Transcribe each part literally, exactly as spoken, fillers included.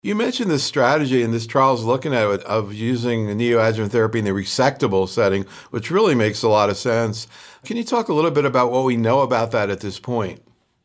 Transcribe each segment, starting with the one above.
You mentioned this strategy, and this trial is looking at it, of using neoadjuvant therapy in the resectable setting, which really makes a lot of sense. Can you talk a little bit about what we know about that at this point?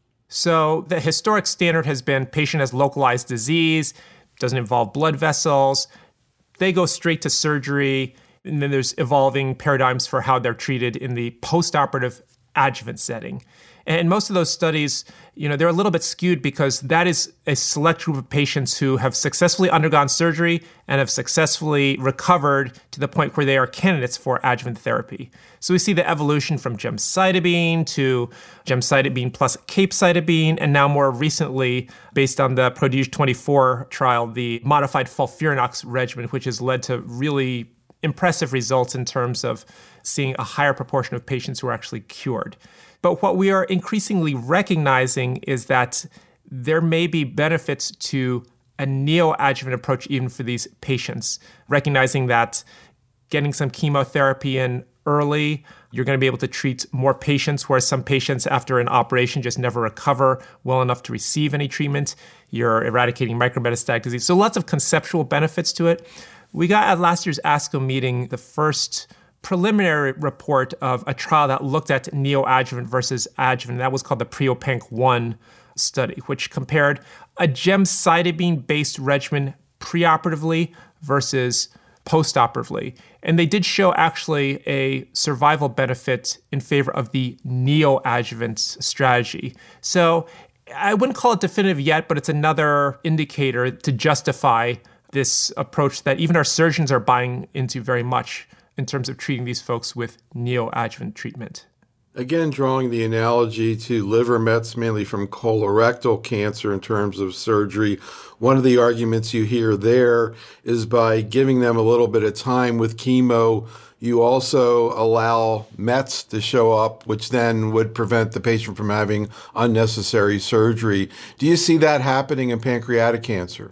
So the historic standard has been patient has localized disease, doesn't involve blood vessels. They go straight to surgery, and then there's evolving paradigms for how they're treated in the postoperative adjuvant setting. And most of those studies, you know, they're a little bit skewed because that is a select group of patients who have successfully undergone surgery and have successfully recovered to the point where they are candidates for adjuvant therapy. So we see the evolution from gemcitabine to gemcitabine plus capecitabine, and now more recently, based on the PRODIGE twenty-four trial, the modified FOLFIRINOX regimen, which has led to really impressive results in terms of seeing a higher proportion of patients who are actually cured. But what we are increasingly recognizing is that there may be benefits to a neoadjuvant approach even for these patients, recognizing that getting some chemotherapy in early, you're going to be able to treat more patients, whereas some patients after an operation just never recover well enough to receive any treatment. You're eradicating micrometastatic disease. So lots of conceptual benefits to it. We got at last year's ASCO meeting the first preliminary report of a trial that looked at neoadjuvant versus adjuvant. That was called the PREOPANC one study, which compared a gemcitabine-based regimen preoperatively versus postoperatively. And they did show actually a survival benefit in favor of the neoadjuvant strategy. So I wouldn't call it definitive yet, but it's another indicator to justify this approach that even our surgeons are buying into very much in terms of treating these folks with neoadjuvant treatment. Again, drawing the analogy to liver mets, mainly from colorectal cancer in terms of surgery, one of the arguments you hear there is by giving them a little bit of time with chemo, you also allow mets to show up, which then would prevent the patient from having unnecessary surgery. Do you see that happening in pancreatic cancer?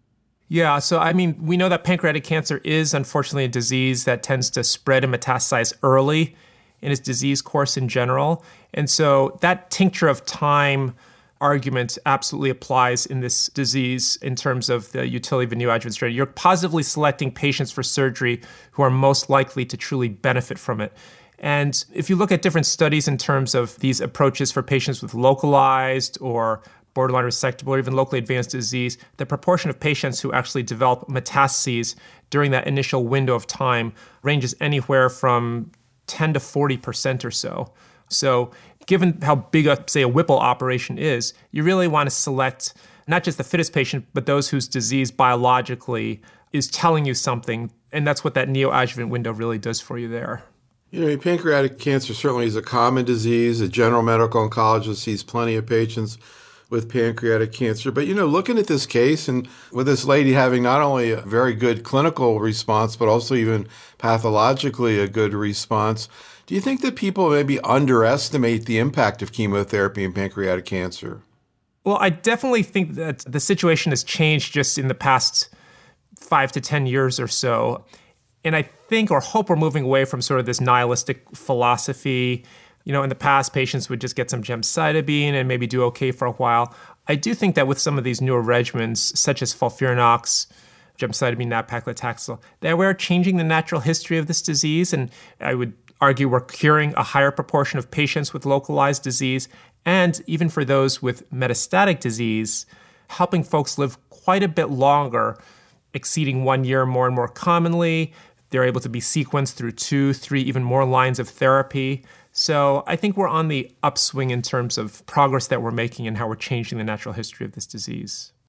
Yeah, so I mean, we know that pancreatic cancer is unfortunately a disease that tends to spread and metastasize early in its disease course in general. And so that tincture of time argument absolutely applies in this disease in terms of the utility of a neoadjuvant strategy. You're positively selecting patients for surgery who are most likely to truly benefit from it. And if you look at different studies in terms of these approaches for patients with localized or borderline resectable or even locally advanced disease, the proportion of patients who actually develop metastases during that initial window of time ranges anywhere from ten to forty percent or so. So given how big, a, say, a Whipple operation is, you really want to select not just the fittest patient, but those whose disease biologically is telling you something. And that's what that neoadjuvant window really does for you there. You know, pancreatic cancer certainly is a common disease. A general medical oncologist sees plenty of patients with pancreatic cancer. But, you know, looking at this case and with this lady having not only a very good clinical response, but also even pathologically a good response, do you think that people maybe underestimate the impact of chemotherapy in pancreatic cancer? Well, I definitely think that the situation has changed just in the past five to ten years or so. And I think or hope we're moving away from sort of this nihilistic philosophy. You know, in the past, patients would just get some gemcitabine and maybe do okay for a while. I do think that with some of these newer regimens, such as FOLFIRINOX, gemcitabine, nab-paclitaxel, that we're changing the natural history of this disease. And I would argue we're curing a higher proportion of patients with localized disease. And even for those with metastatic disease, helping folks live quite a bit longer, exceeding one year more and more commonly. They're able to be sequenced through two, three, even more lines of therapy. So I think we're on the upswing in terms of progress that we're making and how we're changing the natural history of this disease.